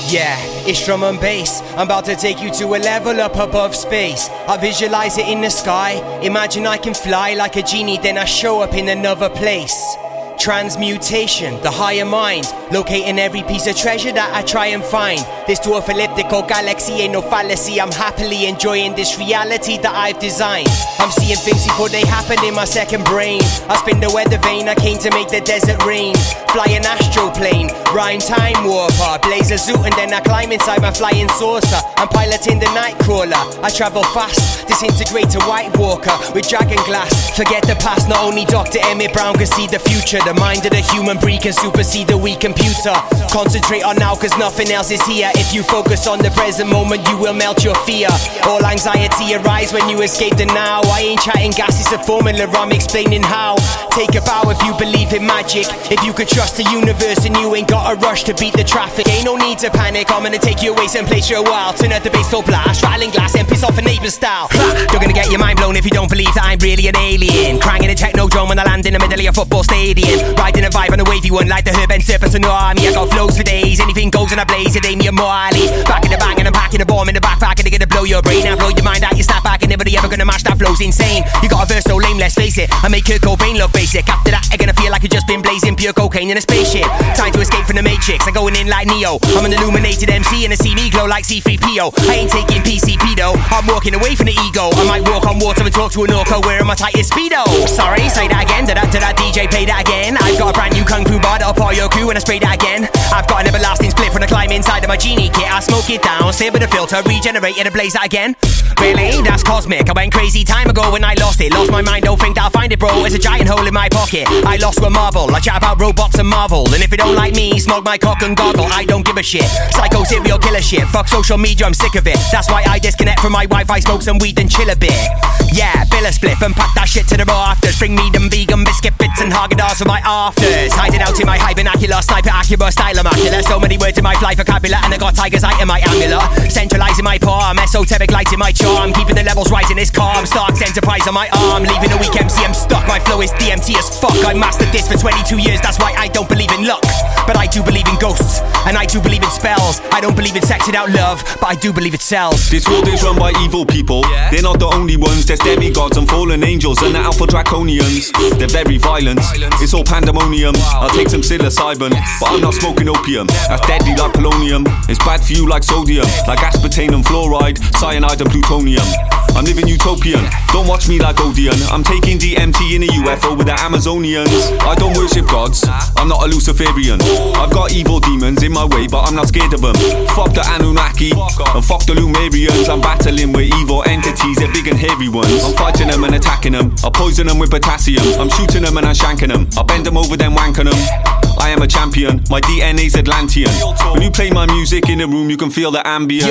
Yeah, it's drum and bass. I'm about to take you to a level up above space. I visualize it in the sky. Imagine I can fly like a genie, then I show up in another place. Transmutation, the higher mind, locating every piece of treasure that I try and find. This dwarf elliptical galaxy ain't no fallacy. I'm happily enjoying this reality that I've designed. I'm seeing things before they happen in my second brain. I spin the weather vane, I came to make the desert rain. Fly an astroplane, rhyme time warper, blaze a zoot and then I climb inside my flying saucer. I'm piloting the nightcrawler, I travel fast, disintegrate a White Walker with dragon glass. Forget the past, not only Dr. Emmett Brown can see the future. The mind of the human breed can supersede the weak computer. Concentrate on now cause nothing else is here. If you focus on the present moment you will melt your fear. All anxiety arise when you escape the now. I ain't chatting gas, it's a formula, I'm explaining how. Take a bow if you believe in magic. If you could trust the universe and you ain't got a rush to beat the traffic. Ain't no need to panic, I'm gonna take you away someplace for a while. Turn out the bass full blast, rattling glass and piss off a neighbour style. You're gonna get your mind blown if you don't believe that I'm really an alien. Crying a techno drum when I land in the middle of your football stadium. Riding a vibe on a wavy one like the Herb and Serpents and Army. I got flows for days, anything goes in a blaze. It ain't me a Marley. Back in the bang and I'm packing a bomb in the backpack and they're gonna blow your brain and blow your mind out. You snap back and nobody ever gonna match that flow's insane. You got a verse so lame, let's face it. I make Kurt Cobain look basic. After that, you're gonna feel like you've just been blazing pure cocaine in a spaceship. Time to escape from the Matrix. I'm going in like Neo. I'm an illuminated MC and they see me glow like C3PO. I ain't taking PCP though. I'm walking away from the ego. I might walk on water and talk to an orca wearing my tightest speedo. Sorry, say that again. Did that DJ play that again? I've got a brand new kung fu bar that'll pour your crew and I spray that again. I've got an everlasting split when I climb inside of my genie kit. I smoke it down, sip with a filter, regenerate it and blaze that again. Really? That's cosmic. I went crazy time ago when I lost it. Lost my mind, don't think that I'll find it, bro. There's a giant hole in my pocket. I lost to a marvel. I chat about robots and Marvel. And if you don't like me, snog my cock and goggle. I don't give a shit. Psycho serial killer shit. Fuck social media, I'm sick of it. That's why I disconnect from my Wi-Fi, smoke some weed and chill a bit. Yeah, bill a spliff and pack that shit to the rafters. Bring me them vegan biscuit bits and Haagen-Dazs for my afters. Hide it out in my high vernacular, sniper accurate, style immaculate. So many words in my fly vocabulary and I got tiger's eye in my amulet. Centralizing my palm, esoteric lights in my charm. Keeping the levels rising, it's calm. Starks Enterprise on my arm. Leaving a weak MC, I'm stuck. My flow is DMT as fuck. I mastered this for 22 years, that's why I don't believe in luck. But I do believe in ghosts, and I do believe in spells. I don't believe in sex without love, but I do believe it sells. This world is run by evil people. They're not the only ones. There's demigods and fallen angels and the alpha draconians. They're very violent, it's all pandemonium. I'll take some psilocybin, but I'm not smoking opium. That's deadly like polonium. It's bad for you like sodium, like aspartame and fluoride, cyanide and plutonium. I'm living utopian, don't watch me like Odeon. I'm taking DMT in a UFO with the Amazonians. I don't worship gods, I'm not a Luciferian. I've got evil demons in my way, but I'm not scared of them. Fuck the Anunnaki, and fuck the Lumerians. I'm battling with evil entities, they're big and hairy ones. I'm fighting them and attacking them, I poison them with potassium. I'm shooting them and I'm shanking them, I bend them over then wanking them. I am a champion, my DNA's Atlantean. When you play my music in the room, you can feel the ambience.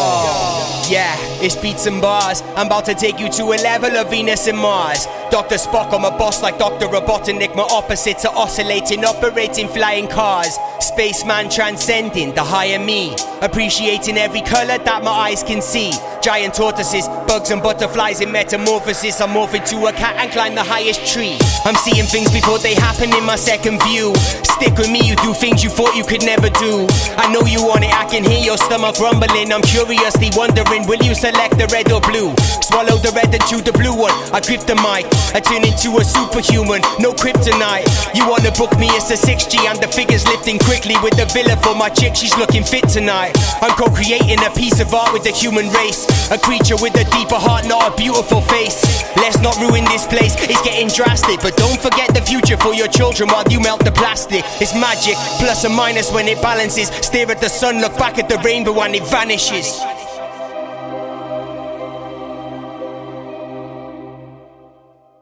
Yeah, it's beats and bars. I'm about to take you to a level of Venus and Mars. Dr. Spock, I'm a boss like Dr. Robotnik. My opposites are oscillating, operating flying cars. Spaceman transcending the higher me, appreciating every colour that my eyes can see. Giant tortoises, bugs and butterflies in metamorphosis. I'm morph into a cat and climb the highest tree. I'm seeing things before they happen in my second view. Stick with me, you do things you thought you could never do. I know you want it, I can hear your stomach rumbling. I'm curiously wondering, will you select the red or blue? Swallow the red and chew the blue one. I grip the mic, I turn into a superhuman, no kryptonite. You wanna book me, it's a 6G and the figure's lifting quickly with the villa for my chick, she's looking fit tonight. I'm co-creating a piece of art with the human race, a creature with a deeper heart, not a beautiful face. Let's not ruin this place, it's getting drastic, but don't forget the future for your children while you melt the plastic. It's magic, plus or minus when it balances. Stare at the sun, look back at the rainbow and it vanishes.